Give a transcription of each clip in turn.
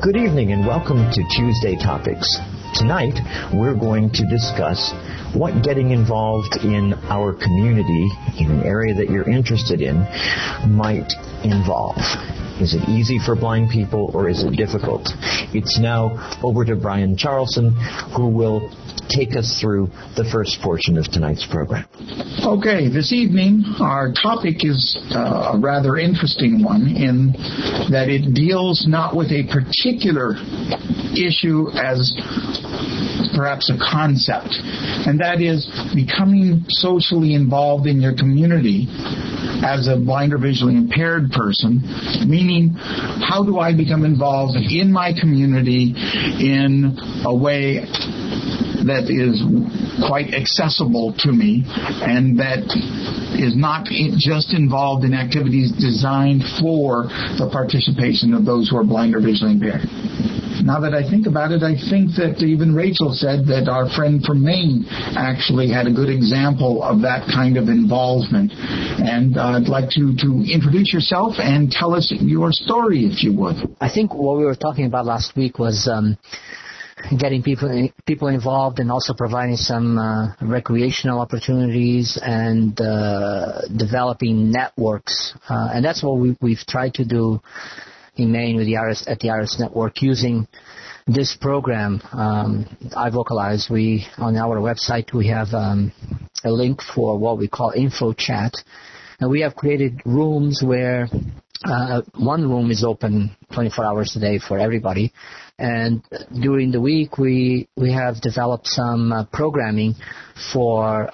Good evening and welcome to Tuesday Topics. Tonight, we're going to discuss what getting involved in our community, in an area that you're interested in, might involve. Is it easy for blind people or is it difficult? It's now over to Brian Charlson, who will take us through the first portion of tonight's program. Okay, this evening our topic is a rather interesting one in that it deals not with a particular issue as perhaps a concept, and that is becoming socially involved in your community as a blind or visually impaired person, meaning how do I become involved in my community in a way that is quite accessible to me and that is not just involved in activities designed for the participation of those who are blind or visually impaired. Now that I think about it, I think that even Rachel said that our friend from Maine actually had a good example of that kind of involvement. And I'd like to introduce yourself and tell us your story, if you would. I think what we were talking about last week was getting people involved and also providing some recreational opportunities and developing networks. And that's what we've tried to do in Maine with at the Iris Network using this program. iVocalize. On our website we have a link for what we call info chat, and we have created rooms where one room is open 24 hours a day for everybody, and during the week we have developed some programming for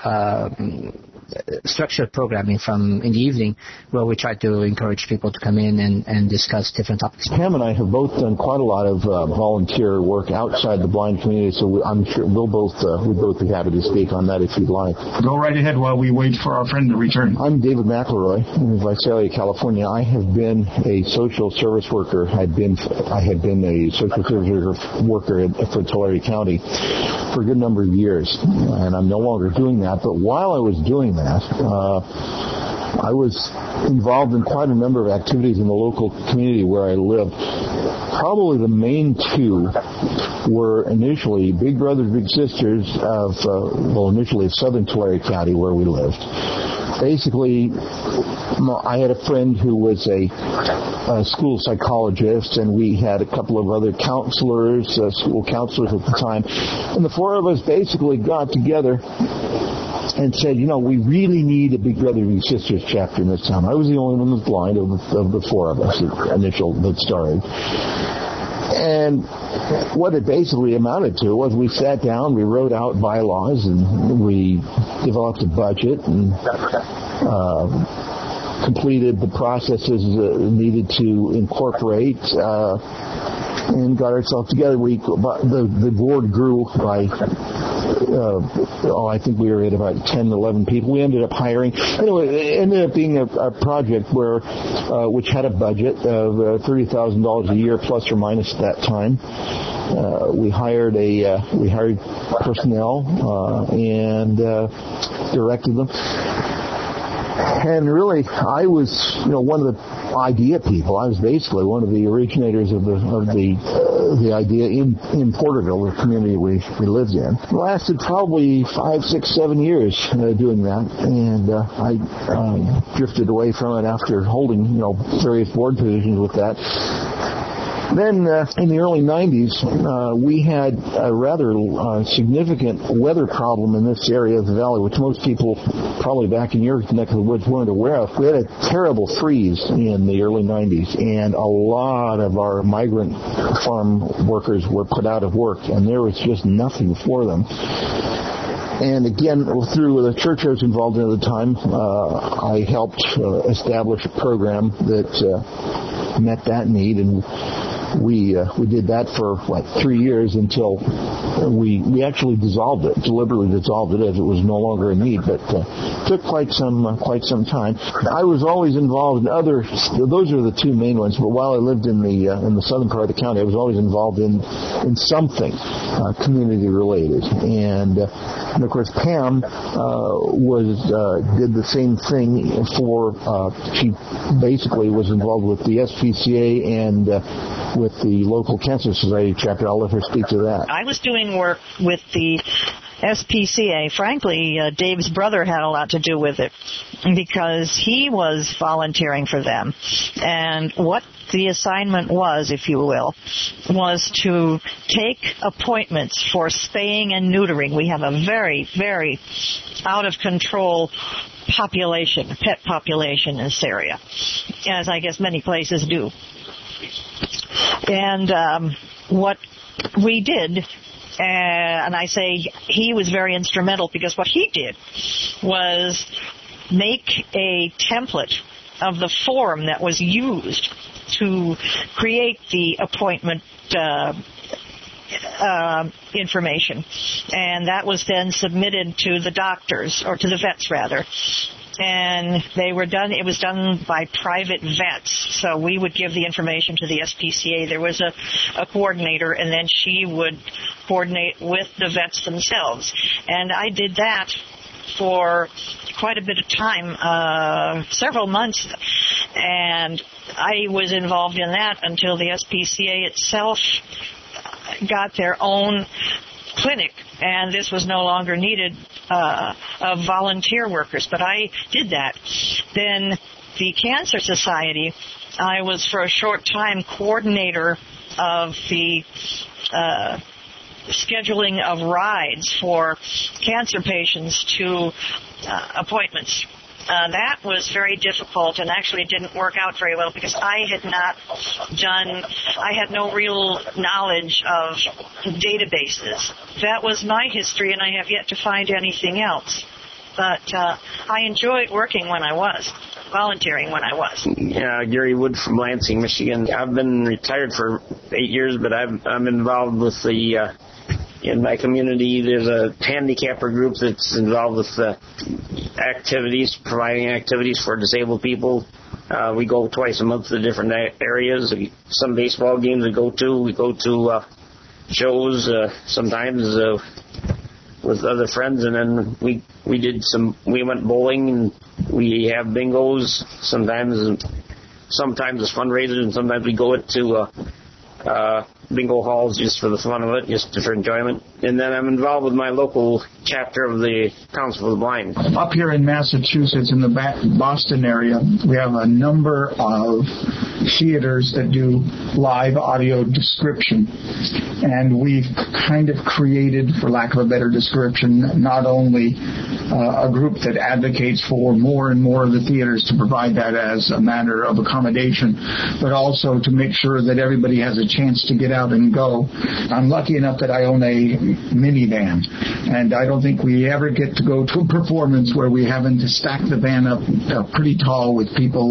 structured programming in the evening, where we try to encourage people to come in and discuss different topics. Pam and I have both done quite a lot of volunteer work outside the blind community, so I'm sure we'll both be happy to speak on that if you'd like. Go right ahead while we wait for our friend to return. I'm David McElroy in Visalia, California. I have been a social service worker. I had been a social service worker for Tulare County for a good number of years, and I'm no longer doing that. But while I was doing that, I was involved in quite a number of activities in the local community where I lived. Probably the main two were initially Big Brothers Big Sisters initially of Southern Tulare County where we lived. Basically, I had a friend who was a school psychologist, and we had a couple of other counselors, school counselors at the time, and the four of us basically got together and said, we really need a Big Brothers Big Sisters chapter in this town. I was the only one that was blind of the four of us that started. And what it basically amounted to was we sat down, we wrote out bylaws, and we developed a budget and completed the processes needed to incorporate and got ourselves together. The board grew by, I think we were at about 10, 11 people. We ended up hiring. Anyway, it ended up being a project which had a budget of $30,000 a year, plus or minus at that time. We hired personnel and directed them. And really, I was, one of the idea people. I was basically one of the originators of the idea in Porterville, the community we lived in. It lasted probably 5, 6, 7 years doing that, and I drifted away from it after holding, various board positions with that. Then in the early 90s, we had a rather significant weather problem in this area of the valley, which most people probably back in your neck of the woods weren't aware of. We had a terrible freeze in the early 90s, and a lot of our migrant farm workers were put out of work, and there was just nothing for them. And again, through the church I was involved in at the time, I helped establish a program that met that need, and we did that for 3 years until we actually dissolved it, deliberately dissolved it as it was no longer a need, but took quite some time. I was always involved in other, those are the two main ones, but while I lived in the southern part of the county, I was always involved in something community related. And of course Pam did the same thing she basically was involved with the SPCA and with the local Cancer Society chapter. I'll let her speak to that. I was doing work with the SPCA. Frankly, Dave's brother had a lot to do with it because he was volunteering for them. And what the assignment was, if you will, was to take appointments for spaying and neutering. We have a very, very out-of-control pet population in this area, as I guess many places do. And what we did, and I say he was very instrumental because what he did was make a template of the form that was used to create the appointment information. And that was then submitted to the doctors, or to the vets rather. And it was done by private vets. So we would give the information to the SPCA. There was a coordinator, and then she would coordinate with the vets themselves. And I did that for quite a bit of time, several months. And I was involved in that until the SPCA itself got their own clinic, and this was no longer needed of volunteer workers, but I did that. Then the Cancer Society, I was for a short time coordinator of the scheduling of rides for cancer patients to appointments. That was very difficult and actually didn't work out very well because I had no real knowledge of databases. That was my history, and I have yet to find anything else. But I enjoyed working when I was, volunteering when I was. Yeah, Gary Wood from Lansing, Michigan. I've been retired for 8 years, but I'm involved with the in my community. There's a handicapper group that's involved with providing activities for disabled people. We go twice a month to different areas. Some baseball games we go to shows sometimes with other friends, and then we went bowling, and we have bingos sometimes it's fundraisers, and sometimes we go to bingo halls just for the fun of it, just for enjoyment. And then I'm involved with my local chapter of the Council for the Blind. Up here in Massachusetts, in the Boston area, we have a number of theaters that do live audio description. And we've kind of created, for lack of a better description, not only a group that advocates for more and more of the theaters to provide that as a matter of accommodation, but also to make sure that everybody has a chance to get out and go. I'm lucky enough that I own a minivan, and I don't think we ever get to go to a performance where we haven't to stack the van up pretty tall with people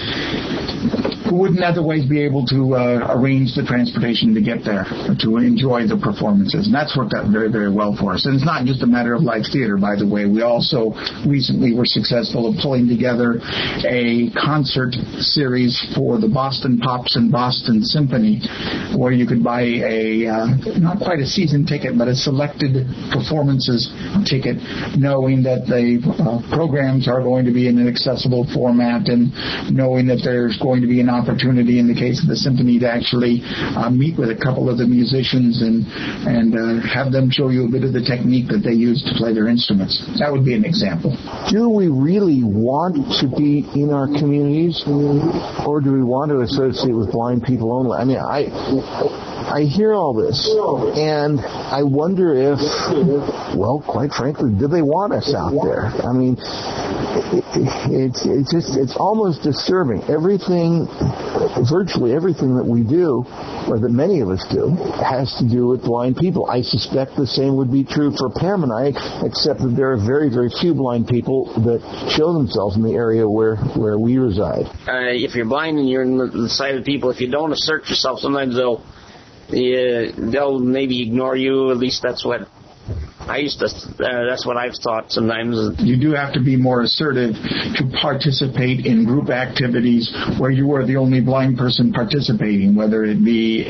who wouldn't otherwise be able to arrange the transportation to get there to enjoy the performances. And that's worked out very, very well for us. And it's not just a matter of live theater, by the way. We also recently were successful in pulling together a concert series for the Boston Pops and Boston Symphony, where you could buy not quite a season ticket, but a selected performances ticket, knowing that the programs are going to be in an accessible format, and knowing that there's going to be an opportunity in the case of the symphony to actually meet with a couple of the musicians and have them show you a bit of the technique that they use to play their instruments. That would be an example. Do we really want to be in our communities, or do we want to associate with blind people only? I mean, I hear all this, and I wonder if, well, quite frankly, do they want us out there? I mean, it's almost disturbing. Virtually everything that we do, or that many of us do, has to do with blind people. I suspect the same would be true for Pam and I, except that there are very, very few blind people that show themselves in the area where we reside. If you're blind and you're in the sight of people, if you don't assert yourself, sometimes they'll they'll maybe ignore you. At least that's what that's what I've thought sometimes. You do have to be more assertive to participate in group activities where you are the only blind person participating, whether it be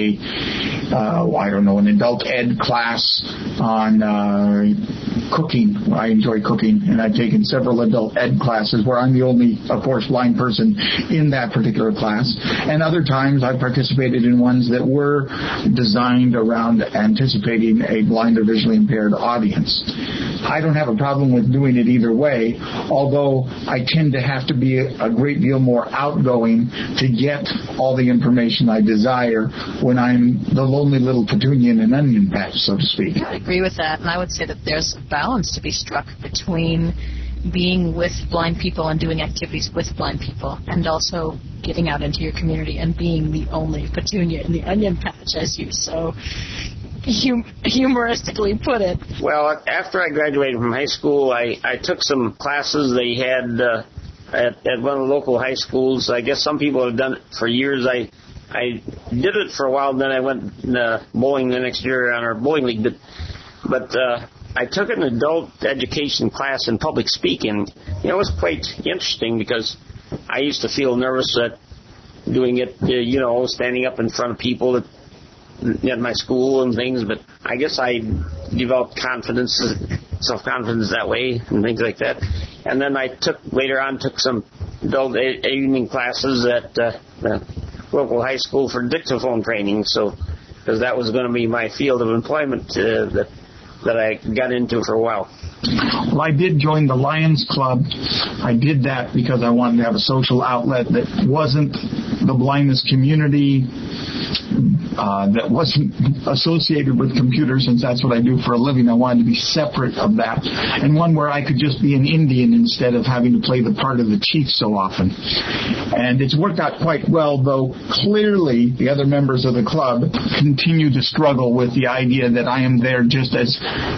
an adult ed class on cooking. I enjoy cooking, and I've taken several adult ed classes where I'm the only, of course, blind person in that particular class. And other times I've participated in ones that were designed around anticipating a blind or visually impaired audience. I don't have a problem with doing it either way, although I tend to have to be a great deal more outgoing to get all the information I desire when I'm the lonely little petunia in an onion patch, so to speak. I agree with that, and I would say that there's a balance to be struck between being with blind people and doing activities with blind people, and also getting out into your community and being the only petunia in the onion patch, as you so humoristically put it. Well, after I graduated from high school, I took some classes they had at one of the local high schools. I guess some people have done it for years. I did it for a while, then I went bowling the next year on our bowling league. But I took an adult education class in public speaking. It was quite interesting because I used to feel nervous at doing it, standing up in front of people at my school and things, but I guess I developed self-confidence that way and things like that. And then I took some adult evening classes at the local high school for dictaphone training, because that was going to be my field of employment that I got into for a while. Well, I did join the Lions Club. I did that because I wanted to have a social outlet that wasn't the blindness community, that wasn't associated with computers, since that's what I do for a living. I wanted to be separate of that, and one where I could just be an Indian instead of having to play the part of the chief so often. And it's worked out quite well, though clearly the other members of the club continue to struggle with the idea that I am there just as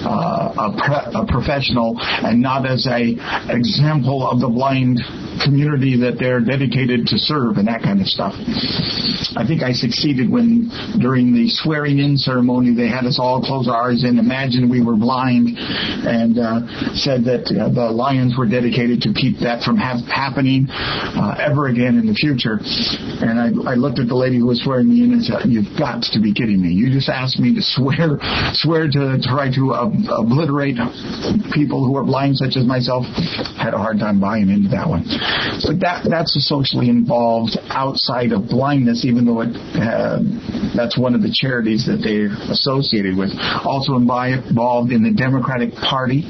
a professional and not as a example of the blind community that they're dedicated to serve and that kind of stuff. I think I succeeded when during the swearing-in ceremony they had us all close our eyes and imagine we were blind, and said that the Lions were dedicated to keep that from happening ever again in the future. And I looked at the lady who was swearing me in and said, "You've got to be kidding me. You just asked me to swear to try to obliterate people who are blind such as myself." Had a hard time buying into that one. But that's a socially involved outside of blindness, even though that's one of the charities that they're associated with. Also involved in the Democratic Party.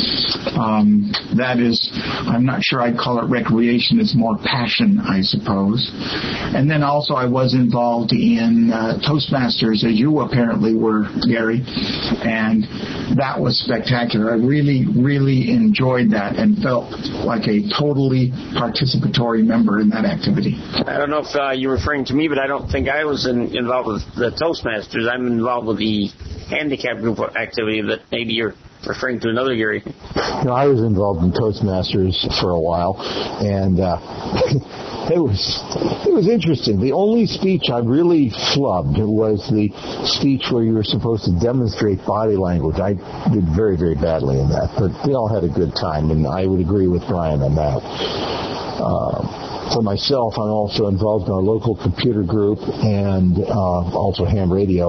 That is, I'm not sure I'd call it recreation. It's more passion, I suppose. And then also I was involved in Toastmasters, as you apparently were, Gary. And that was spectacular. I really, really enjoyed that and felt like a totally participatory member in that activity. I don't know if you're referring to me, but I don't think I was involved with the Toastmasters. I'm involved with the handicap group activity that maybe you're referring to another Gary. I was involved in Toastmasters for a while, and it was interesting. The only speech I really flubbed was the speech where you were supposed to demonstrate body language. I did very, very badly in that, but we all had a good time, and I would agree with Brian on that. For myself, I'm also involved in our local computer group and also ham radio.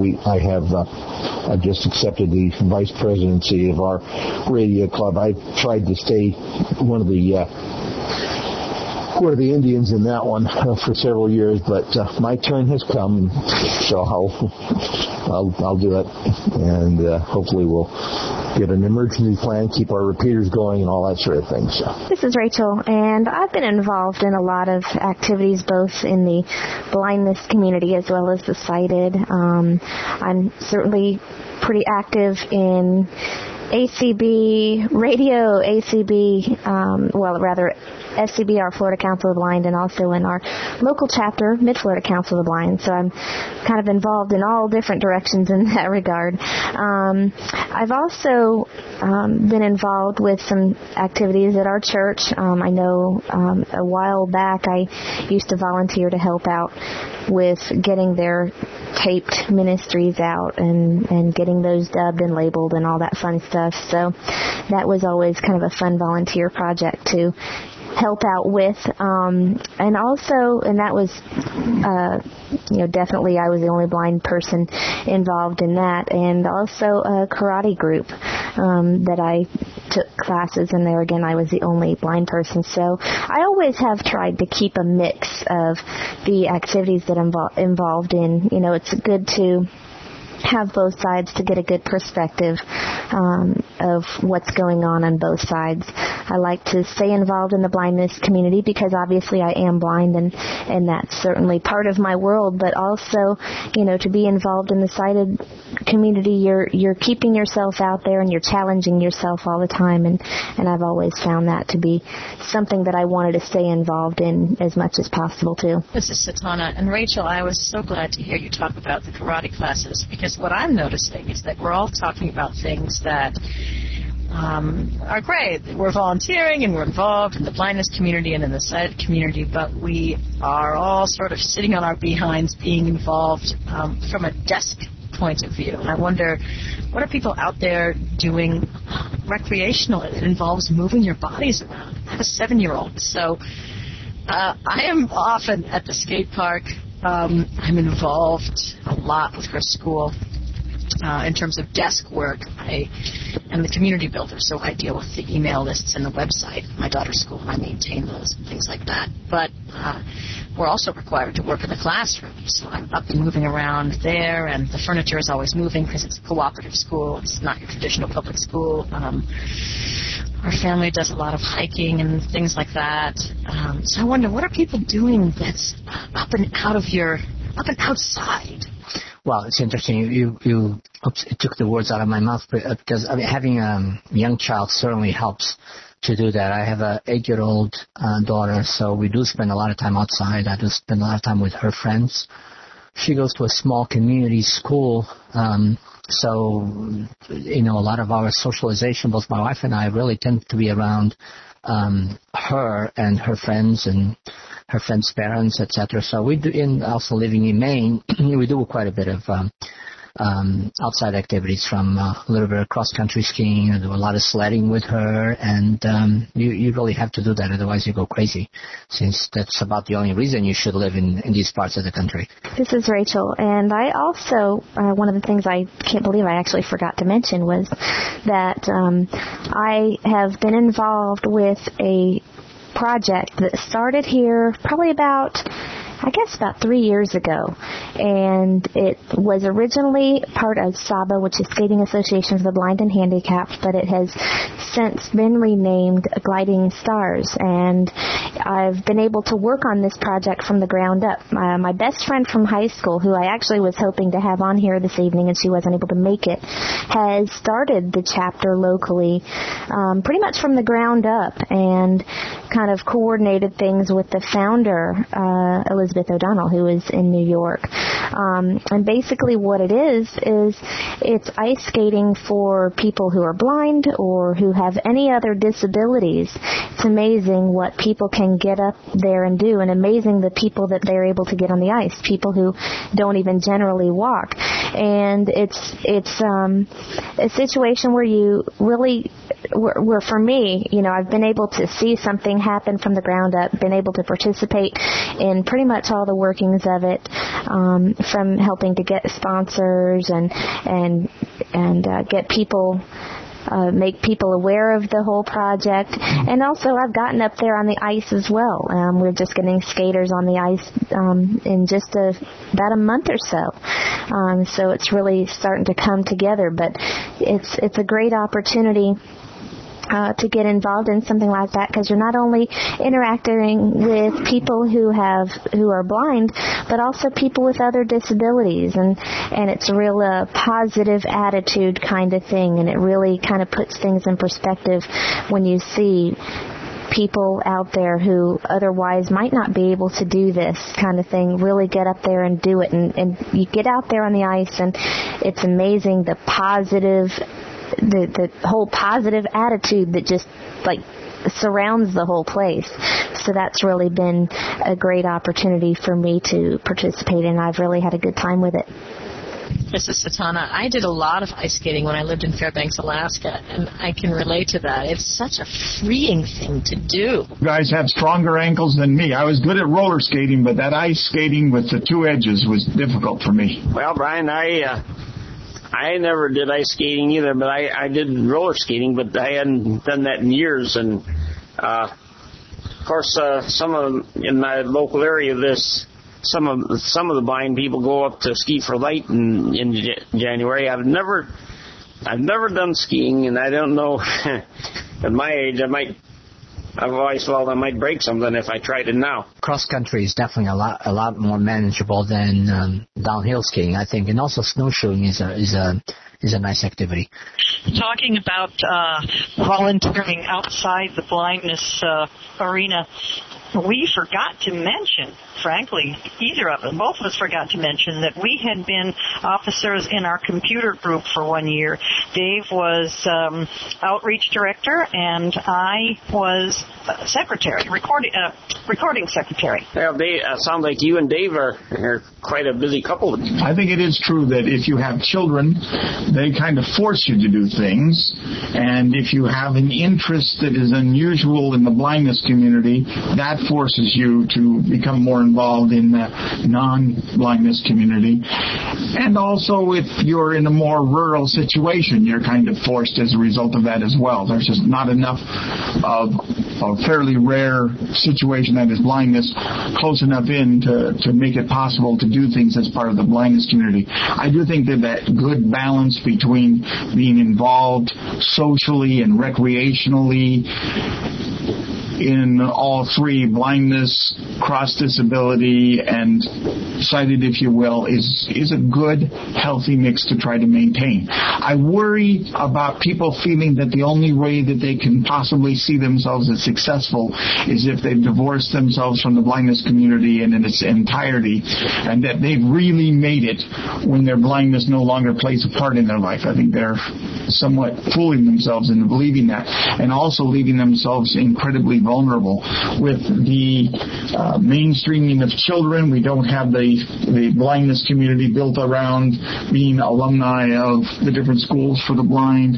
I've just accepted the vice presidency of our radio club. I tried to stay one of the Indians in that one for several years, but my turn has come, so I'll do it, and hopefully we'll get an emergency plan, keep our repeaters going, and all that sort of thing. So. This is Rachel, and I've been involved in a lot of activities, both in the blindness community as well as the sighted. I'm certainly pretty active in ACB Radio, ACB, SCB, our Florida Council of the Blind, and also in our local chapter, Mid-Florida Council of the Blind. So I'm kind of involved in all different directions in that regard. I've also been involved with some activities at our church. I know a while back I used to volunteer to help out with getting their taped ministries out and getting those dubbed and labeled and all that fun stuff. So that was always kind of a fun volunteer project to help out with. And that was, definitely I was the only blind person involved in that. And also a karate group that I took classes in there. Again, I was the only blind person. So I always have tried to keep a mix of the activities that I'm involved in. It's good to have both sides to get a good perspective of what's going on both sides. I like to stay involved in the blindness community because obviously I am blind and that's certainly part of my world, but also, to be involved in the sighted community, you're keeping yourself out there and you're challenging yourself all the time, and I've always found that to be something that I wanted to stay involved in as much as possible too. This is Satana, and Rachel, I was so glad to hear you talk about the karate classes, because what I'm noticing is that we're all talking about things that are great. We're volunteering and we're involved in the blindness community and in the sighted community, but we are all sort of sitting on our behinds being involved from a desk point of view. And I wonder, what are people out there doing recreationally that involves moving your bodies around? I have a 7-year-old, so I am often at the skate park. I'm involved a lot with her school in terms of desk work. I am the community builder, so I deal with the email lists and the website. My daughter's school, I maintain those and things like that. But we're also required to work in the classroom, so I'm up and moving around there, and the furniture is always moving because it's a cooperative school. It's not your traditional public school. Our family does a lot of hiking and things like that. So I wonder, what are people doing that's up and outside? Well, it's interesting. You took the words out of my mouth, because having a young child certainly helps to do that. I have an 8-year-old daughter, so we do spend a lot of time outside. I do spend a lot of time with her friends. She goes to a small community school, so a lot of our socialization, both my wife and I, really tend to be around her and her friends and her friends' parents, etc. So we do, also living in Maine, we do quite a bit of outside activities, from a little bit of cross-country skiing. I do a lot of sledding with her, and you really have to do that, otherwise you go crazy, since that's about the only reason you should live in these parts of the country. This is Rachel, and I also, one of the things I can't believe I actually forgot to mention was that I have been involved with a project that started here probably about 3 years ago, and it was originally part of SABA, which is Skating Association for the Blind and Handicapped, but it has since been renamed Gliding Stars, and I've been able to work on this project from the ground up. My best friend from high school, who I actually was hoping to have on here this evening and she wasn't able to make it, has started the chapter locally pretty much from the ground up, and kind of coordinated things with the founder, Elizabeth O'Donnell, who is in New York. And basically what it is it's ice skating for people who are blind or who have any other disabilities. It's amazing what people can get up there and do, and amazing the people that they're able to get on the ice, people who don't even generally walk. And it's a situation where you really, where for me, I've been able to see something happen from the ground up, been able to participate in pretty much all the workings of it, from helping to get sponsors and get people, make people aware of the whole project. And also I've gotten up there on the ice as well. We're just getting skaters on the ice in just about a month or so. So it's really starting to come together, but it's a great opportunity to get involved in something like that, because you're not only interacting with people who are blind, but also people with other disabilities, and it's a real positive attitude kind of thing, and it really kind of puts things in perspective when you see people out there who otherwise might not be able to do this kind of thing really get up there and do it, and you get out there on the ice, and it's amazing the whole positive attitude that just like surrounds the whole place. So that's really been a great opportunity for me to participate in. I've really had a good time with it. Mrs. Satana, I did a lot of ice skating when I lived in Fairbanks, Alaska, and I can relate to that. It's such a freeing thing to do. You guys have stronger ankles than me. I was good at roller skating, but that ice skating with the two edges was difficult for me. Well, Brian, I never did ice skating either, but I did roller skating, but I hadn't done that in years. And, of course, some of them in my local area, some of the blind people go up to Ski for Light in January. I've never done skiing, and I don't know. At my age, I've always felt I might break something if I tried it now. Cross country is definitely a lot more manageable than downhill skiing, I think, and also snowshoeing is a nice activity. Talking about volunteering outside the blindness arena, we forgot to mention, frankly, both of us forgot to mention that we had been officers in our computer group for 1 year. Dave was outreach director, and I was secretary, recording secretary. Well, Dave, sounds like you and Dave are quite a busy couple. I think it is true that if you have children, they kind of force you to do things, and if you have an interest that is unusual in the blindness community, that forces you to become more involved in the non-blindness community. And also, if you're in a more rural situation, you're kind of forced as a result of that as well. There's just not enough of a fairly rare situation that is blindness close enough in to make it possible to do things as part of the blindness community. I do think that good balance between being involved socially and recreationally in all three, blindness, cross-disability, and sighted, if you will, is a good, healthy mix to try to maintain. I worry about people feeling that the only way that they can possibly see themselves as successful is if they've divorced themselves from the blindness community in its entirety, and that they've really made it when their blindness no longer plays a part in their life. I think they're somewhat fooling themselves into believing that, and also leaving themselves incredibly vulnerable. With the mainstreaming of children, we don't have the blindness community built around being alumni of the different schools for the blind.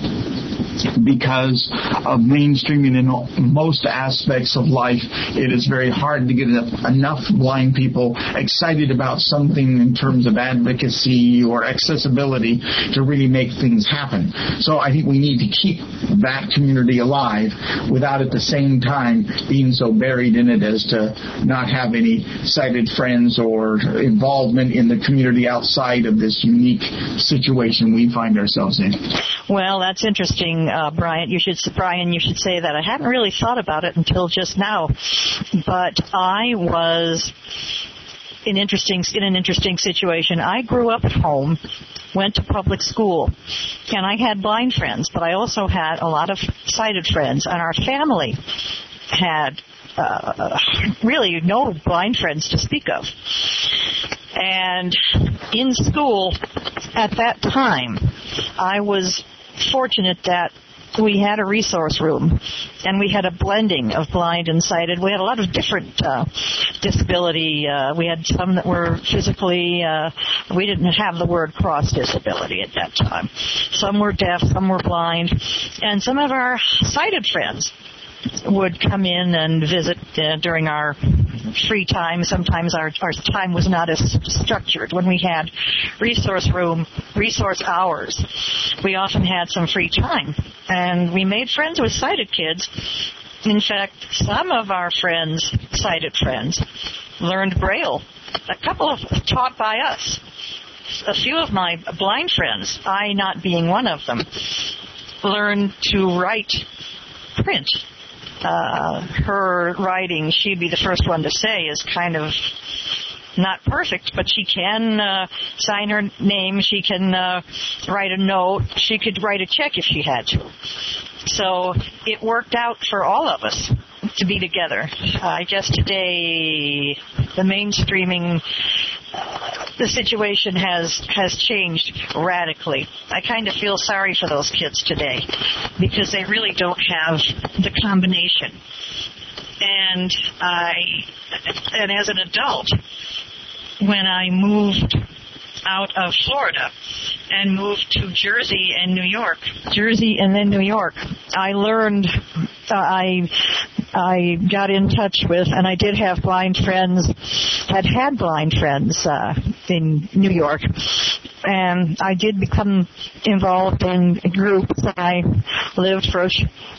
Because of mainstreaming in most aspects of life, it is very hard to get enough blind people excited about something in terms of advocacy or accessibility to really make things happen. So I think we need to keep that community alive without at the same time being so buried in it as to not have any sighted friends or involvement in the community outside of this unique situation we find ourselves in. Well, that's interesting, Brian. You should say that. I hadn't really thought about it until just now, but I was in an interesting situation. I grew up at home, went to public school, and I had blind friends, but I also had a lot of sighted friends, and our family had really no blind friends to speak of. And in school at that time, I was fortunate that we had a resource room, and we had a blending of blind and sighted. We had a lot of different disability. We had some that were physically, we didn't have the word cross disability at that time. Some were deaf, some were blind, and some of our sighted friends would come in and visit during our free time. Sometimes our time was not as structured. When we had resource hours, we often had some free time, and we made friends with sighted kids. In fact, some of our sighted friends, learned Braille. A couple of taught by us. A few of my blind friends, I not being one of them, learned to write print. Her writing, she'd be the first one to say, is kind of not perfect, but she can sign her name. She can write a note. She could write a check if she had to. So it worked out for all of us to be together. I guess today the mainstreaming, the situation has changed radically. I kind of feel sorry for those kids today because they really don't have the combination. And as an adult, when I moved out of Florida and moved to Jersey and New York, I learned, I got in touch with, and I did have blind friends, had blind friends in New York, and I did become involved in groups. I lived for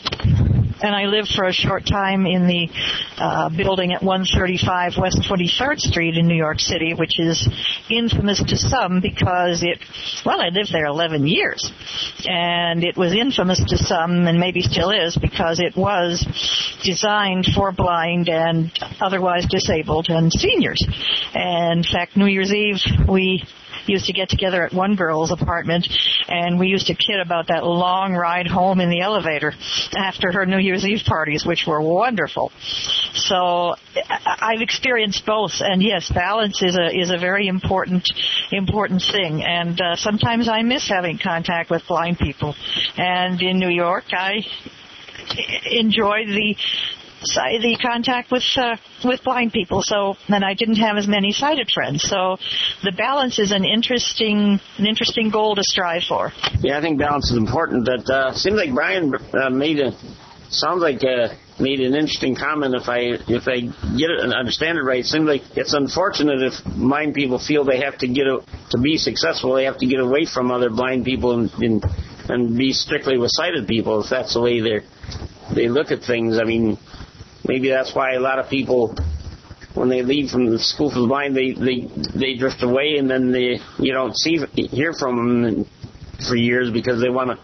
a short time in the building at 135 West 23rd Street in New York City, which is infamous to some because I lived there 11 years. And it was infamous to some, and maybe still is, because it was designed for blind and otherwise disabled and seniors. And in fact, New Year's Eve, we used to get together at one girl's apartment, and we used to kid about that long ride home in the elevator after her New Year's Eve parties, which were wonderful. So I've experienced both, and yes, balance is a very important thing. And sometimes I miss having contact with blind people. And in New York, I enjoyed the contact with blind people. So, and I didn't have as many sighted friends. So, the balance is an interesting goal to strive for. Yeah, I think balance is important. That seems like Brian made an interesting comment. If I get it and understand it right, it seems like it's unfortunate if blind people feel they have to to be successful, they have to get away from other blind people and be strictly with sighted people. If that's the way they look at things, I mean. Maybe that's why a lot of people, when they leave from the School for the Blind, they drift away, and then you don't hear from them for years because don't want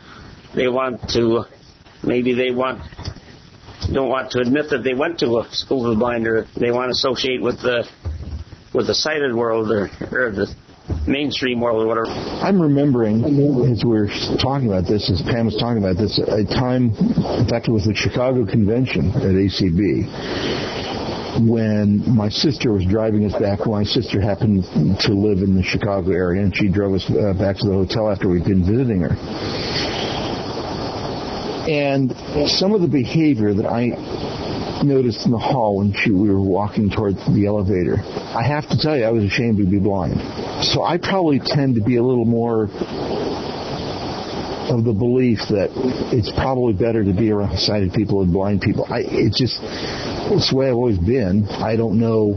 to admit that they went to a School for the Blind, or they want to associate with the sighted world or the mainstream world or whatever. I'm remembering, as we were talking about this, as Pam was talking about this, a time, in fact it was the Chicago Convention at ACB, when my sister was driving us back. My sister happened to live in the Chicago area, and she drove us back to the hotel after we'd been visiting her. And some of the behavior that I noticed in the hall when we were walking towards the elevator, I have to tell you, I was ashamed to be blind. So I probably tend to be a little more of the belief that it's probably better to be around sighted people than blind people. It's the way I've always been. I don't know.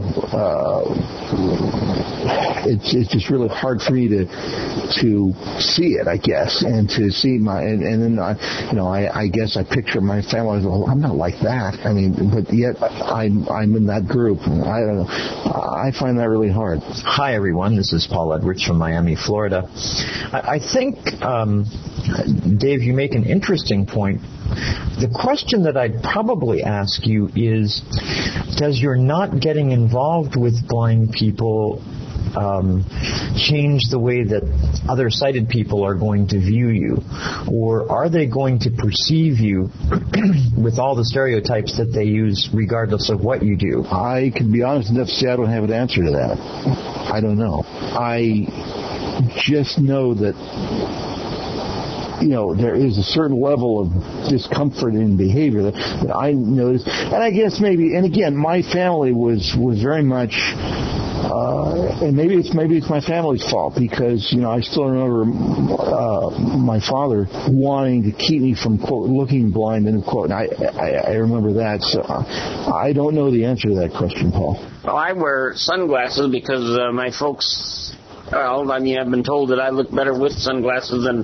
It's just really hard for me to see it, I guess, and to see I guess I picture my family. Well, I'm not like that. I mean, but yet I'm in that group. I don't know. I find that really hard. Hi, everyone. This is Paul Edwards from Miami, Florida. I think, Dave, you make an interesting point. The question that I'd probably ask you is, does your not getting involved with blind people change the way that other sighted people are going to view you? Or are they going to perceive you with all the stereotypes that they use regardless of what you do? I can be honest enough to say I don't have an answer to that. I don't know. I just know that there is a certain level of discomfort in behavior that I noticed. And I guess maybe, and again, my family was very much, and maybe it's my family's fault, because, I still remember my father wanting to keep me from, quote, looking blind, and quote, and I remember that. So I don't know the answer to that question, Paul. Well, I wear sunglasses because my folks... Well, I mean, I've been told that I look better with sunglasses than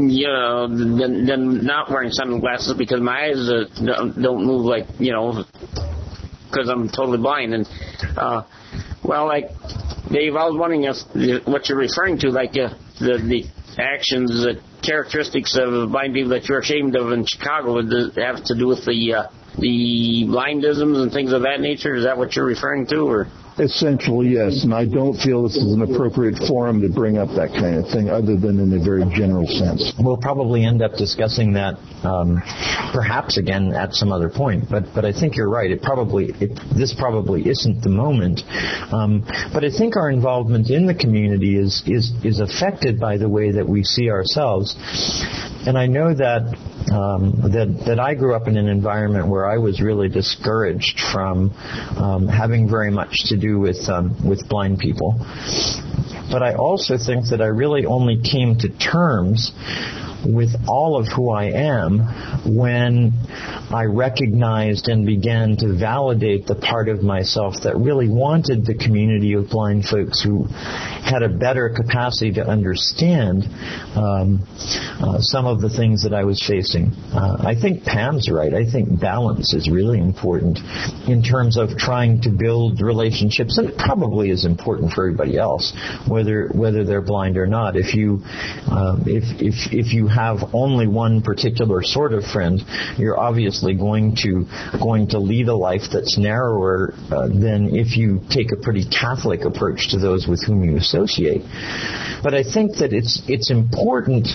not wearing sunglasses, because my eyes don't move because I'm totally blind. And like Dave, I was wondering what you're referring to, like the actions that characteristics of blind people that you're ashamed of in Chicago would have to do with the blindisms and things of that nature? Is that what you're referring to, or? Essentially, yes, and I don't feel this is an appropriate forum to bring up that kind of thing other than in a very general sense. We'll probably end up discussing that perhaps again at some other point, but I think you're right. This probably isn't the moment. But I think our involvement in the community is affected by the way that we see ourselves. And I know that I grew up in an environment where I was really discouraged from having very much to do with blind people. But I also think that I really only came to terms with all of who I am when I recognized and began to validate the part of myself that really wanted the community of blind folks who had a better capacity to understand some of the things that I was facing. I think Pam's right. I think balance is really important in terms of trying to build relationships, and it probably is important for everybody else, whether they're blind or not. If you have only one particular sort of friend, you're obviously going to lead a life that's narrower than if you take a pretty Catholic approach to those with whom you associate. But I think that it's important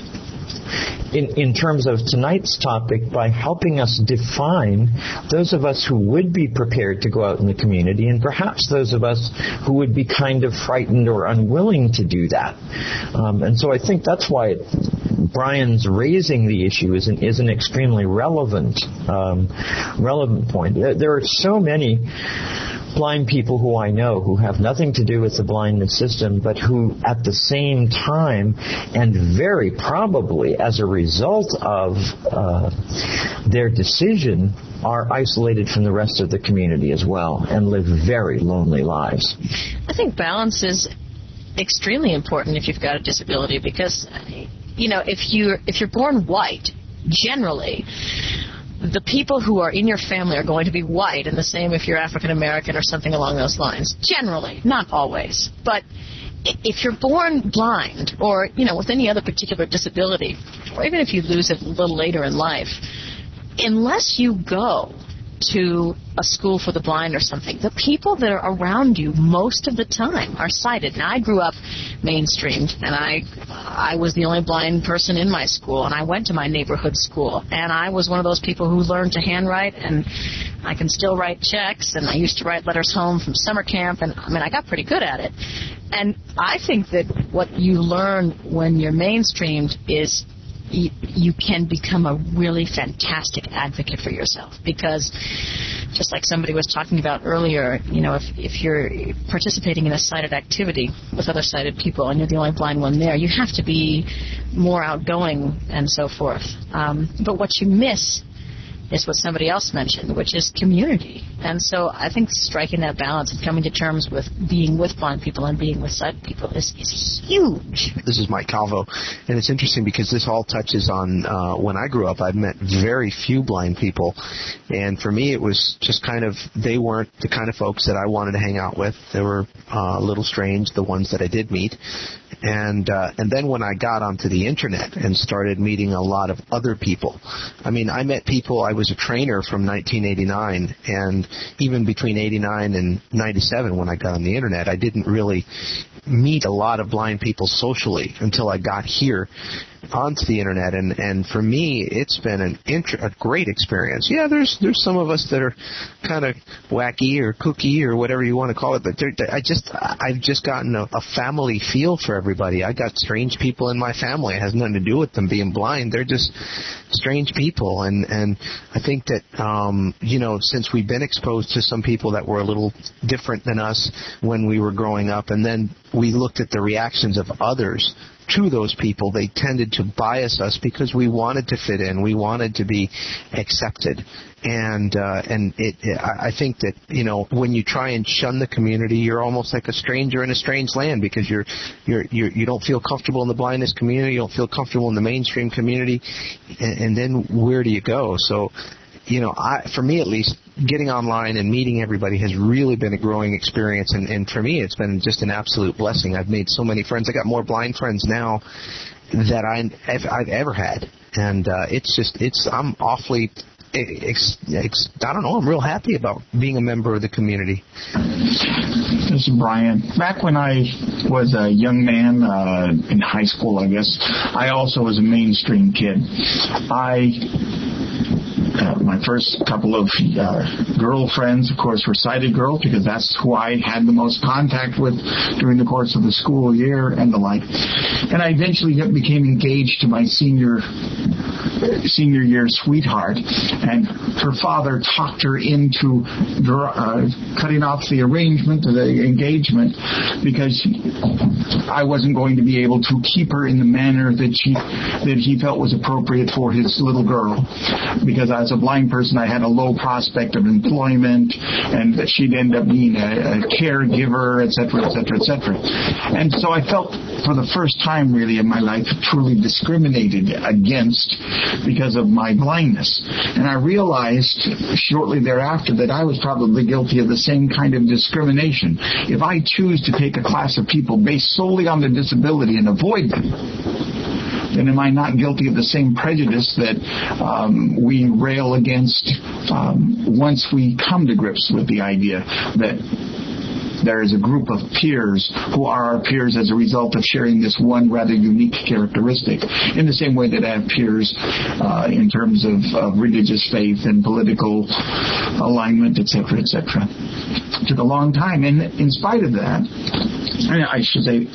in terms of tonight's topic by helping us define those of us who would be prepared to go out in the community, and perhaps those of us who would be kind of frightened or unwilling to do that. And so I think that's why Brian's raising the issue is an extremely relevant point. There are so many blind people who I know who have nothing to do with the blindness system, but who at the same time, and very probably as a result of their decision, are isolated from the rest of the community as well and live very lonely lives. I think balance is extremely important if you've got a disability, because if you're born white, generally the people who are in your family are going to be white, and the same if you're African American or something along those lines. Generally, not always. But if you're born blind, or with any other particular disability, or even if you lose it a little later in life, unless you go to a school for the blind or something, the people that are around you most of the time are sighted. Now, I grew up mainstreamed, and I was the only blind person in my school, and I went to my neighborhood school, and I was one of those people who learned to handwrite, and I can still write checks, and I used to write letters home from summer camp, and I got pretty good at it. And I think that what you learn when you're mainstreamed is you can become a really fantastic advocate for yourself, because just like somebody was talking about earlier, if you're participating in a sighted activity with other sighted people and you're the only blind one there, you have to be more outgoing and so forth. But what you miss is what somebody else mentioned, which is community. And so I think striking that balance and coming to terms with being with blind people and being with sighted people is huge. This is Mike Calvo, and it's interesting because this all touches on when I grew up. I've met very few blind people, and for me it was just they weren't the kind of folks that I wanted to hang out with. They were a little strange, the ones that I did meet. And then when I got onto the internet and started meeting a lot of other people, I met people. I was a trainer from 1989, and even between 89 and 97 when I got on the internet, I didn't really meet a lot of blind people socially until I got here onto the internet, and for me it's been a great experience. Yeah, there's some of us that are kind of wacky or kooky or whatever you want to call it, but I've just gotten a family feel for everybody. I got strange people in my family. It has nothing to do with them being blind. They're just strange people, and I think that since we've been exposed to some people that were a little different than us when we were growing up, and then we looked at the reactions of others to those people, they tended to bias us because we wanted to fit in, we wanted to be accepted, and I think that when you try and shun the community, you're almost like a stranger in a strange land, because you don't feel comfortable in the blindness community, you don't feel comfortable in the mainstream community, and then where do you go? So for me at least, getting online and meeting everybody has really been a growing experience, and for me it's been just an absolute blessing. I've made so many friends. I got more blind friends now that I've ever had, and I'm awfully. I don't know. I'm real happy about being a member of the community. This is Brian. Back when I was a young man in high school, I guess, I also was a mainstream kid. My first couple of girlfriends, of course, were sighted girls because that's who I had the most contact with during the course of the school year and the like. And I eventually became engaged to my senior year sweetheart, and her father talked her into cutting off the arrangement, the engagement, because I wasn't going to be able to keep her in the manner that he felt was appropriate for his little girl, because as a blind person I had a low prospect of employment, and that she'd end up being a caregiver, etc., etc., etc. And so I felt for the first time really in my life truly discriminated against because of my blindness. And I realized shortly thereafter that I was probably guilty of the same kind of discrimination. If I choose to take a class of people based solely on their disability and avoid them, then am I not guilty of the same prejudice that we rail against once we come to grips with the idea that there is a group of peers who are our peers as a result of sharing this one rather unique characteristic, in the same way that I have peers in terms of religious faith and political alignment, etc., etc. It took a long time, and in spite of that, I should say,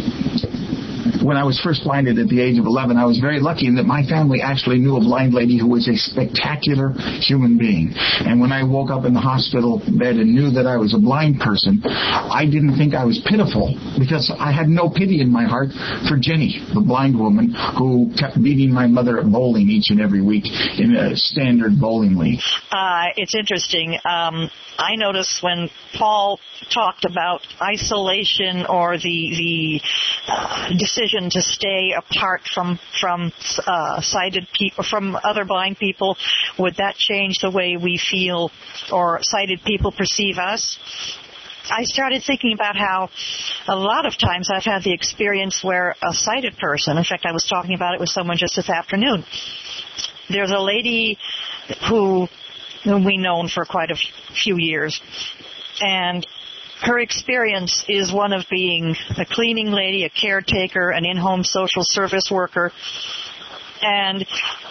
when I was first blinded at the age of 11, I was very lucky in that my family actually knew a blind lady who was a spectacular human being. And when I woke up in the hospital bed and knew that I was a blind person, I didn't think I was pitiful, because I had no pity in my heart for Jenny, the blind woman who kept beating my mother at bowling each and every week in a standard bowling league. It's interesting. I noticed when Paul talked about isolation or the decision to stay apart from sighted people, from other blind people, would that change the way we feel or sighted people perceive us? I started thinking about how a lot of times I've had the experience where a sighted person, in fact I was talking about it with someone just this afternoon, there's a lady whom we've known for quite a few years, and her experience is one of being a cleaning lady, a caretaker, an in-home social service worker, and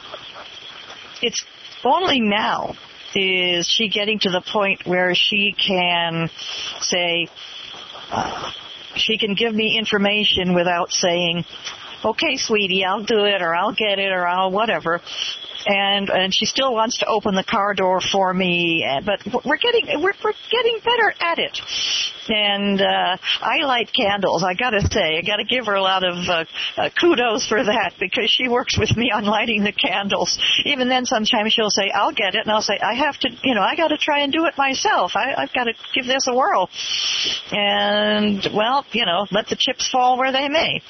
it's only now is she getting to the point where she can say, she can give me information without saying, okay, sweetie, I'll do it, or I'll get it, or I'll whatever. And she still wants to open the car door for me, but we're getting better at it. And I light candles. I got to say, I got to give her a lot of kudos for that, because she works with me on lighting the candles. Even then, sometimes she'll say, "I'll get it," and I'll say, "I have to, I got to try and do it myself. I've got to give this a whirl." And well, let the chips fall where they may.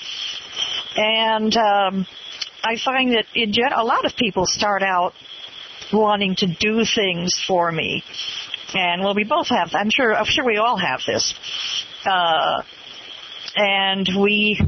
And I find that a lot of people start out wanting to do things for me, and well, we both have. I'm sure we all have this. And we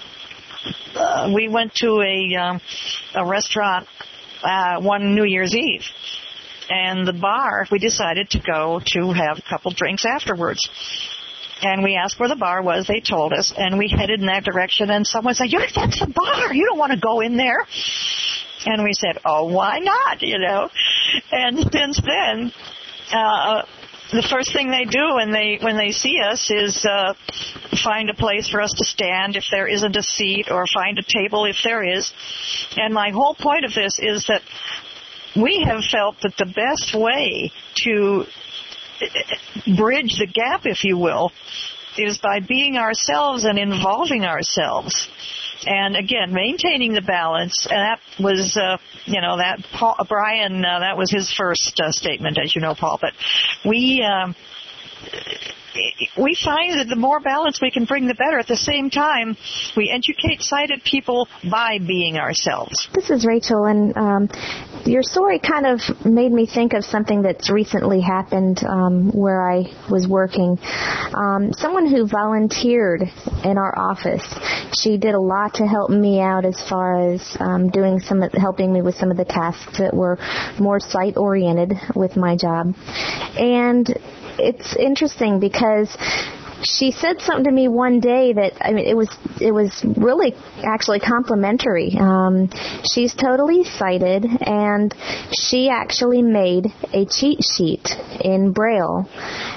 went to a restaurant one New Year's Eve, and the bar, we decided to go to have a couple drinks afterwards. And we asked where the bar was. They told us, and we headed in that direction. And someone said, "That's the bar. You don't want to go in there." And we said, "Oh, why not?" And since then, the first thing they do when they see us is find a place for us to stand if there isn't a seat, or find a table if there is. And my whole point of this is that we have felt that the best way to bridge the gap, if you will, is by being ourselves and involving ourselves. And again, maintaining the balance. And that was, that Brian, that was his first statement, as you know, Paul. But we, we find that the more balance we can bring, the better. At the same time, we educate sighted people by being ourselves. This is Rachel, and your story kind of made me think of something that's recently happened where I was working. Someone who volunteered in our office. She did a lot to help me out as far as helping me with some of the tasks that were more sight-oriented with my job. And it's interesting because she said something to me one day that, it was really actually complimentary. She's totally sighted, and she actually made a cheat sheet in Braille.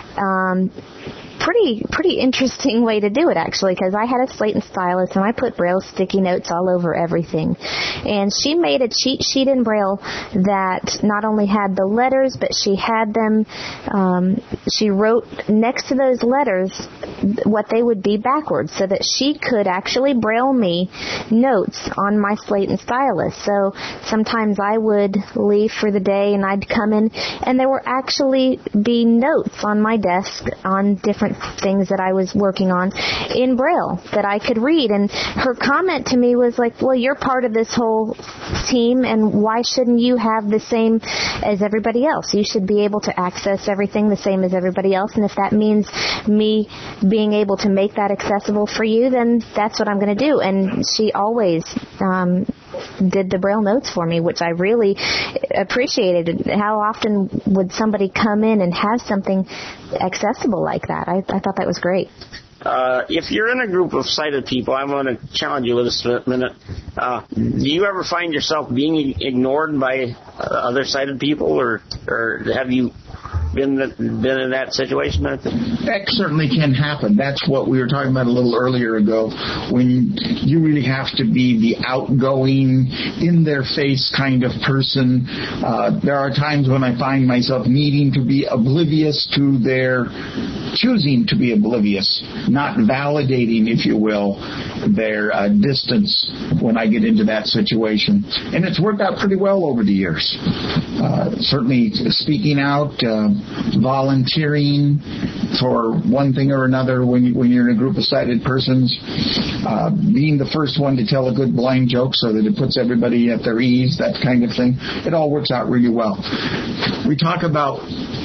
Pretty interesting way to do it, actually, because I had a slate and stylus, and I put Braille sticky notes all over everything. And she made a cheat sheet in Braille that not only had the letters, but she had them, she wrote next to those letters what they would be backwards, so that she could actually Braille me notes on my slate and stylus. So sometimes I would leave for the day, and I'd come in, and there were actually be notes on my desk on different things that I was working on in Braille that I could read. And her comment to me was like, well, you're part of this whole team, and why shouldn't you have the same as everybody else? You should be able to access everything the same as everybody else, and if that means me being able to make that accessible for you, then that's what I'm going to do. And she always did the Braille notes for me, which I really appreciated. How often would somebody come in and have something accessible like that? I thought that was great. If you're in a group of sighted people, I want to challenge you with this a minute. Do you ever find yourself being ignored by other sighted people, or have you been in that situation? That certainly can happen. That's what we were talking about a little earlier ago, when you really have to be the outgoing, in-their-face kind of person. There are times when I find myself needing to be oblivious to their choosing to be oblivious, not validating, if you will, their distance when I get into that situation. And it's worked out pretty well over the years. Certainly speaking out, volunteering for one thing or another when you're in a group of sighted persons, being the first one to tell a good blind joke so that it puts everybody at their ease, that kind of thing. It all works out really well. We talk about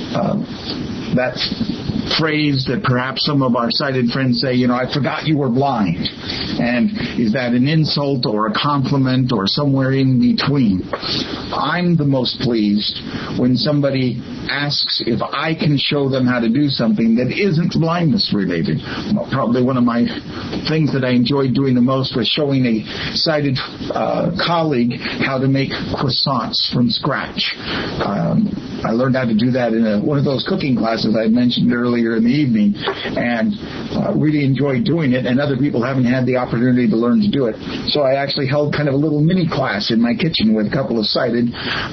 that phrase that perhaps some of our sighted friends say, I forgot you were blind. And is that an insult or a compliment or somewhere in between? I'm the most pleased when somebody asks if I can show them how to do something that isn't blindness related. Well, probably one of my things that I enjoyed doing the most was showing a sighted colleague how to make croissants from scratch. I learned how to do that in one of those cooking classes I mentioned earlier in the evening, and really enjoyed doing it, and other people haven't had the opportunity to learn to do it. So I actually held kind of a little mini class in my kitchen with a couple of sighted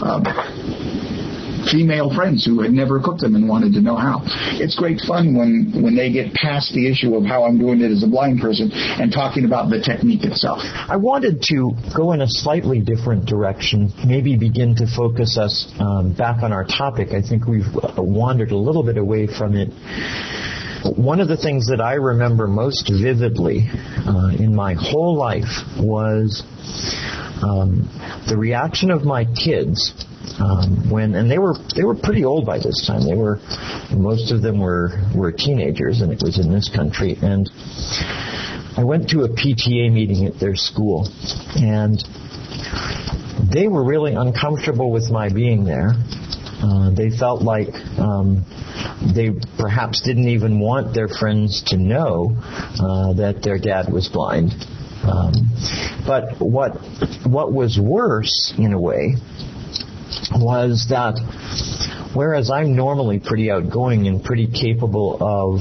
female friends who had never cooked them and wanted to know how. It's great fun when they get past the issue of how I'm doing it as a blind person and talking about the technique itself. I wanted to go in a slightly different direction, maybe begin to focus us back on our topic. I think we've wandered a little bit away from it. One of the things that I remember most vividly in my whole life was the reaction of my kids and they were pretty old by this time. Most of them were teenagers, and it was in this country. And I went to a PTA meeting at their school, and they were really uncomfortable with my being there. They felt like they perhaps didn't even want their friends to know that their dad was blind. But what was worse, in a way, was that whereas I'm normally pretty outgoing and pretty capable of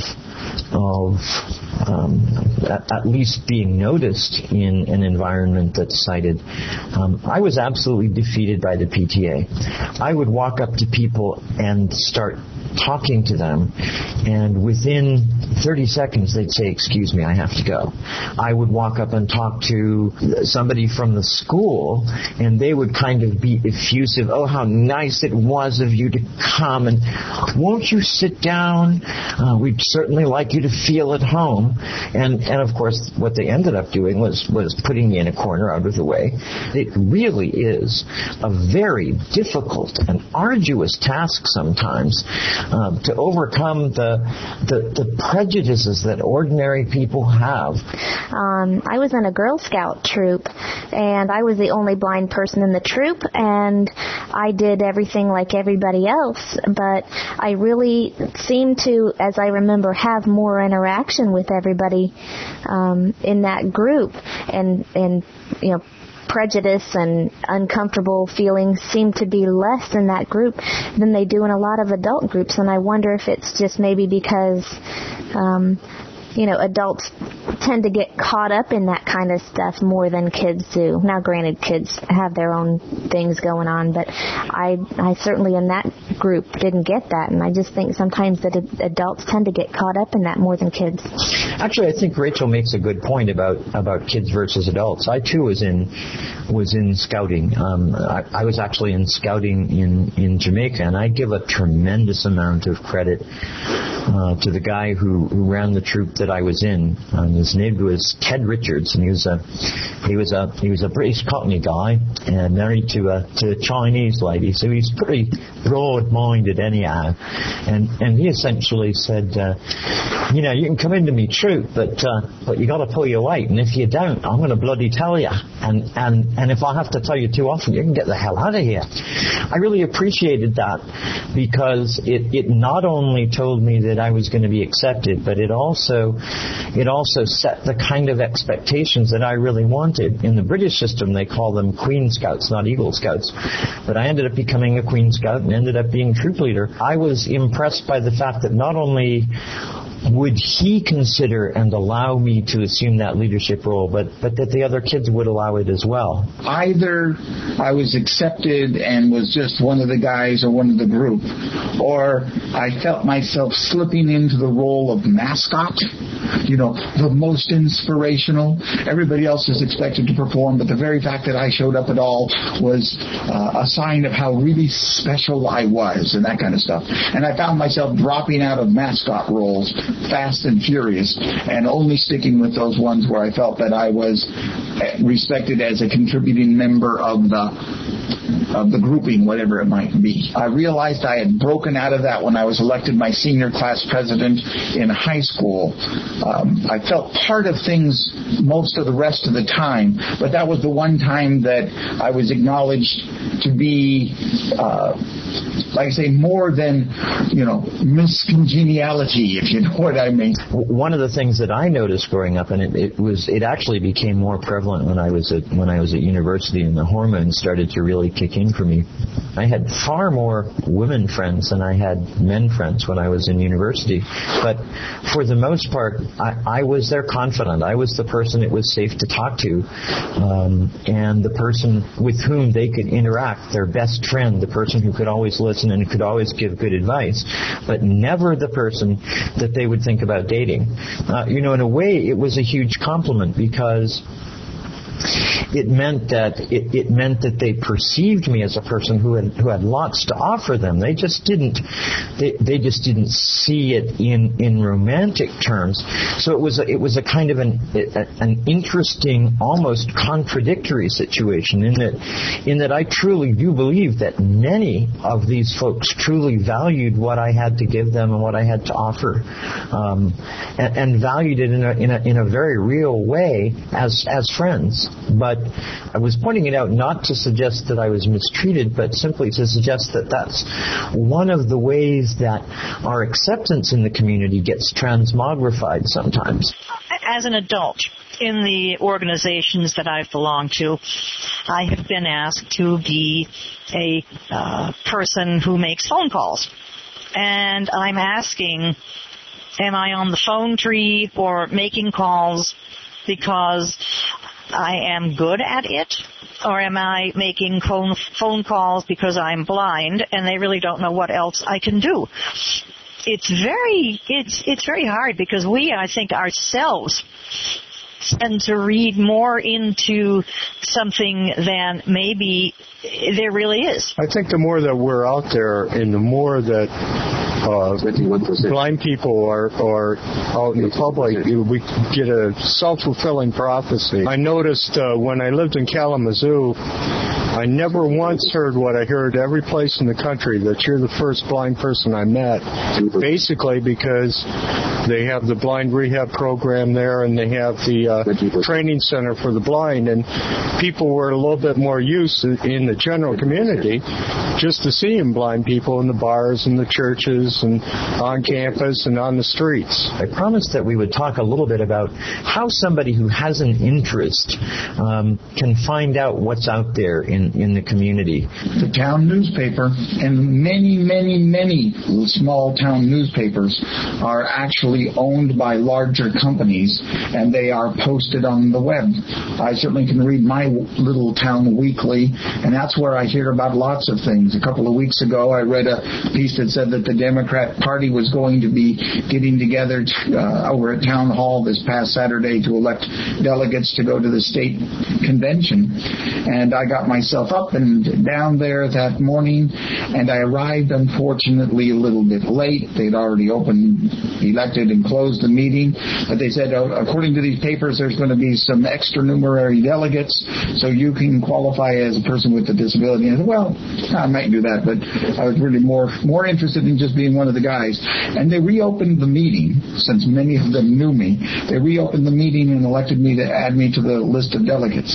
at least being noticed in an environment that's sighted, I was absolutely defeated by the PTA. I would walk up to people and start talking to them, and within 30 seconds they'd say, "Excuse me, I have to go." I would walk up and talk to somebody from the school, and they would kind of be effusive. "Oh, how nice it was of you to come and won't you sit down? We'd certainly like you to feel at home. And of course, what they ended up doing was putting me in a corner out of the way. It really is a very difficult and arduous task sometimes to overcome the prejudices that ordinary people have. I was in a Girl Scout troop, and I was the only blind person in the troop, and I did everything like everybody else, but I really seemed to, as I remember, have more interaction with everybody in that group, and prejudice and uncomfortable feelings seem to be less in that group than they do in a lot of adult groups. And I wonder if it's just maybe because adults tend to get caught up in that kind of stuff more than kids do. Now, granted, kids have their own things going on, but I certainly in that group didn't get that, and I just think sometimes that adults tend to get caught up in that more than kids. Actually, I think Rachel makes a good point about kids versus adults. I too was in scouting. I was actually in scouting in Jamaica, and I give a tremendous amount of credit to the guy who ran the troop that I was in. His name was Ted Richards, and he was a British Cockney guy and married to a Chinese lady, so he's pretty broad-minded anyhow. And he essentially said, you can come into me troop, but you got to pull your weight, and if you don't, I'm going to bloody tell you. And if I have to tell you too often, you can get the hell out of here. I really appreciated that because it not only told me that I was going to be accepted, but it also set the kind of expectations that I really wanted. In the British system, they call them Queen Scouts, not Eagle Scouts. But I ended up becoming a Queen Scout and ended up being troop leader. I was impressed by the fact that not only would he consider and allow me to assume that leadership role, but that the other kids would allow it as well. Either I was accepted and was just one of the guys or one of the group, or I felt myself slipping into the role of mascot, the most inspirational. Everybody else is expected to perform, but the very fact that I showed up at all was a sign of how really special I was and that kind of stuff. And I found myself dropping out of mascot roles fast and furious, and only sticking with those ones where I felt that I was respected as a contributing member of the grouping, whatever it might be. I realized I had broken out of that when I was elected my senior class president in high school. I felt part of things most of the rest of the time, but that was the one time that I was acknowledged to be like I say, more than, miscongeniality, if you know what I mean. One of the things that I noticed growing up, and it actually became more prevalent when I was at university and the hormones started to really kick in for me. I had far more women friends than I had men friends when I was in university. But for the most part, I was their confidant. I was the person it was safe to talk to, and the person with whom they could interact, their best friend, the person who could always listen and could always give good advice, but never the person that they would think about dating. In a way, it was a huge compliment because it meant that they perceived me as a person who had lots to offer them. They just didn't see it in romantic terms. So it was a kind of an interesting, almost contradictory situation in that I truly do believe that many of these folks truly valued what I had to give them and what I had to offer, and valued it in a very real way as friends. But I was pointing it out not to suggest that I was mistreated, but simply to suggest that that's one of the ways that our acceptance in the community gets transmogrified sometimes. As an adult, in the organizations that I've belonged to, I have been asked to be a person who makes phone calls. And I'm asking, am I on the phone tree or making calls because I am good at it, or am I making phone calls because I'm blind and they really don't know what else I can do? It's very hard because we, I think, ourselves and to read more into something than maybe there really is. I think the more that we're out there and the more that blind people are out in the public, we get a self-fulfilling prophecy. I noticed when I lived in Kalamazoo, I never once heard what I heard every place in the country, that you're the first blind person I met, basically because they have the blind rehab program there and they have the training center for the blind, and people were a little bit more used in the general community just to seeing blind people in the bars and the churches and on campus and on the streets. I promised that we would talk a little bit about how somebody who has an interest can find out what's out there in the community. The town newspaper and many small town newspapers are actually owned by larger companies, and they are posted on the web. I certainly can read my little town weekly, and that's where I hear about lots of things. A couple of weeks ago, I read a piece that said that the Democrat Party was going to be getting together over at Town Hall this past Saturday to elect delegates to go to the state convention. And I got myself up and down there that morning, and I arrived, unfortunately, a little bit late. They'd already elected and closed the meeting, but they said, according to these papers, there's going to be some extranumerary delegates, so you can qualify as a person with a disability. And I said, well, I might do that, but I was really more interested in just being one of the guys. And they reopened the meeting, since many of them knew me. They reopened the meeting and elected me to add me to the list of delegates.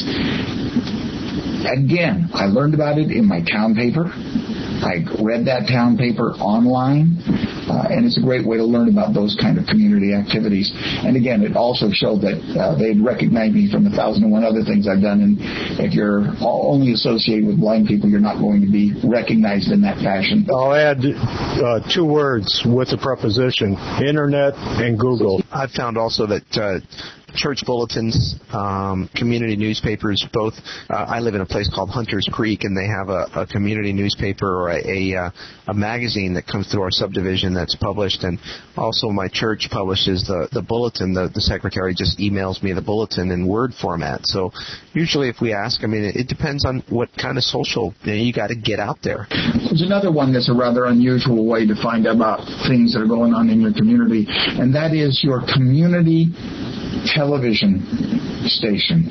Again, I learned about it in my town paper. I read that town paper online, and it's a great way to learn about those kind of community activities. And again, it also showed that they'd recognized me from 1,001 other things I've done, and if you're only associated with blind people, you're not going to be recognized in that fashion. I'll add 2 words with the preposition, Internet and Google. I've found also that church bulletins, community newspapers, both. I live in a place called Hunters Creek, and they have a community newspaper or a magazine that comes through our subdivision that's published, and also my church publishes the bulletin. The secretary just emails me the bulletin in Word format. So usually if we ask, I mean, it depends on what kind of social, you got to get out there. There's another one that's a rather unusual way to find out about things that are going on in your community, and that is your community television station.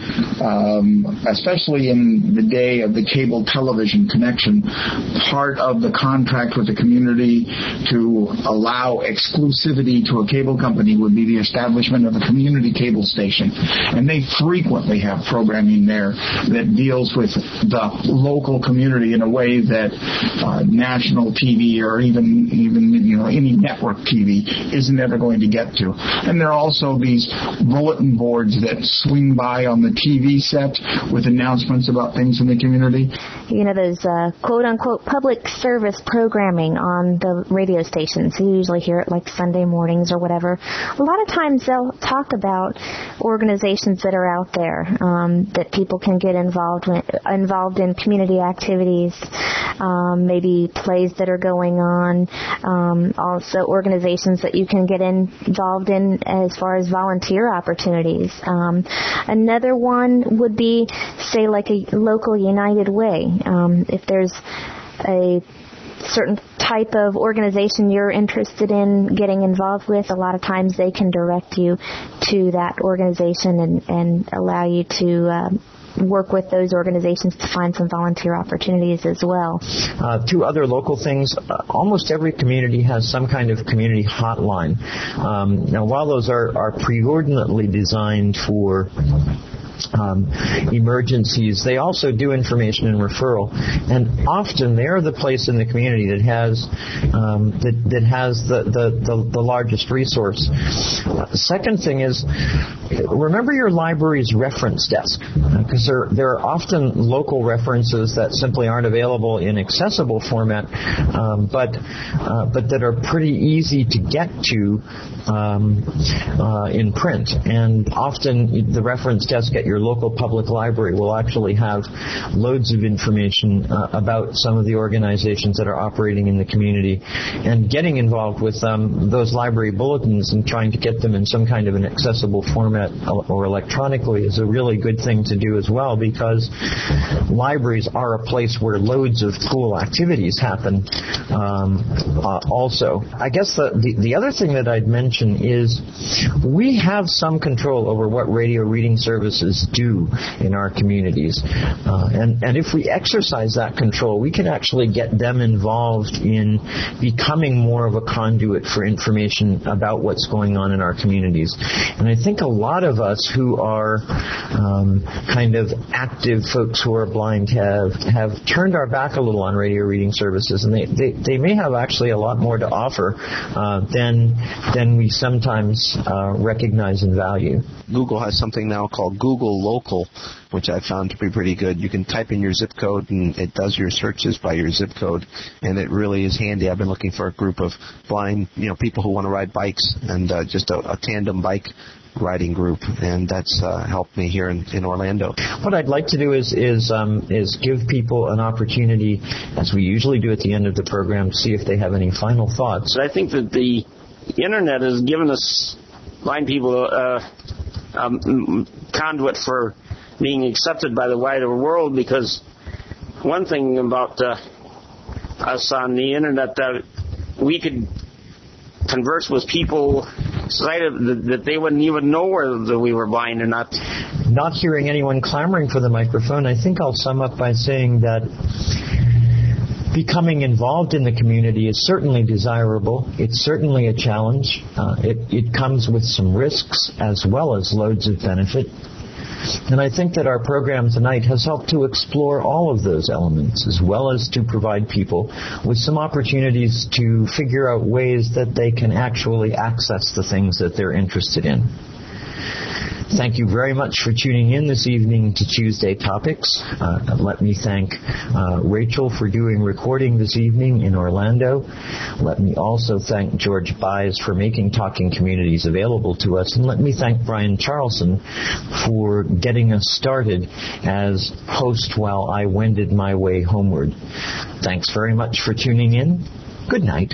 Especially in the day of the cable television connection, part of the contract with the community to allow exclusivity to a cable company would be the establishment of a community cable station. And they frequently have programming there that deals with the local community in a way that national TV or even any network TV isn't ever going to get to. And there are also these bulletin boards that swing by on the TV set with announcements about things in the community. Those quote-unquote public service programming on the radio stations. You usually hear it like Sunday mornings or whatever. A lot of times they'll talk about organizations that are out there, that people can get involved in community activities, maybe plays that are going on, also organizations that you can get involved in as far as volunteer opportunities. Another one would be, say, like a local United Way. If there's a certain type of organization you're interested in getting involved with, a lot of times they can direct you to that organization and allow you to work with those organizations to find some volunteer opportunities as well. 2 other local things. Almost every community has some kind of community hotline. Now, while those are preordinately designed for emergencies, they also do information and referral, and often they're the place in the community that has the largest resource. The second thing is, remember your library's reference desk, because there are often local references that simply aren't available in accessible format, but that are pretty easy to get to in print. And often the reference desk at your local public library will actually have loads of information about some of the organizations that are operating in the community, and getting involved with those library bulletins and trying to get them in some kind of an accessible format format or electronically is a really good thing to do as well, because libraries are a place where loads of cool activities happen also. I guess the other thing that I'd mention is we have some control over what radio reading services do in our communities. And if we exercise that control, we can actually get them involved in becoming more of a conduit for information about what's going on in our communities. And I think a lot of us who are kind of active folks who are blind have turned our back a little on radio reading services, and they may have actually a lot more to offer than we sometimes recognize and value. Google has something now called Google Local, which I found to be pretty good. You can type in your zip code, and it does your searches by your zip code, and it really is handy. I've been looking for a group of blind, people who want to ride bikes, and just a tandem bike riding group, and that's helped me here in Orlando. What I'd like to do is give people an opportunity, as we usually do at the end of the program, to see if they have any final thoughts. I think that the Internet has given us blind people conduit for being accepted by the wider world, because one thing about us on the Internet, that we could converse with people that they wouldn't even know whether we were blind or not. Not hearing anyone clamoring for the microphone, I think I'll sum up by saying that becoming involved in the community is certainly desirable. It's certainly a challenge. It comes with some risks as well as loads of benefit. And I think that our program tonight has helped to explore all of those elements, as well as to provide people with some opportunities to figure out ways that they can actually access the things that they're interested in. Thank you very much for tuning in this evening to Tuesday Topics. Let me thank Rachel for doing recording this evening in Orlando. Let me also thank George Byes for making Talking Communities available to us. And let me thank Brian Charlson for getting us started as host while I wended my way homeward. Thanks very much for tuning in. Good night.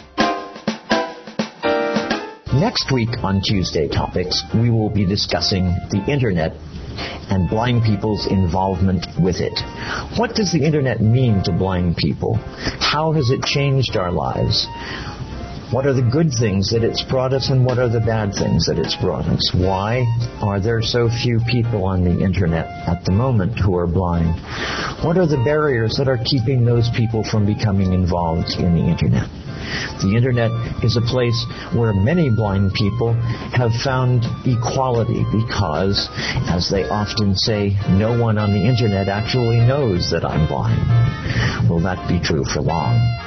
Next week on Tuesday Topics, we will be discussing the Internet and blind people's involvement with it. What does the Internet mean to blind people? How has it changed our lives? What are the good things that it's brought us, and what are the bad things that it's brought us? Why are there so few people on the Internet at the moment who are blind? What are the barriers that are keeping those people from becoming involved in the Internet? The Internet is a place where many blind people have found equality because, as they often say, no one on the Internet actually knows that I'm blind. Will that be true for long?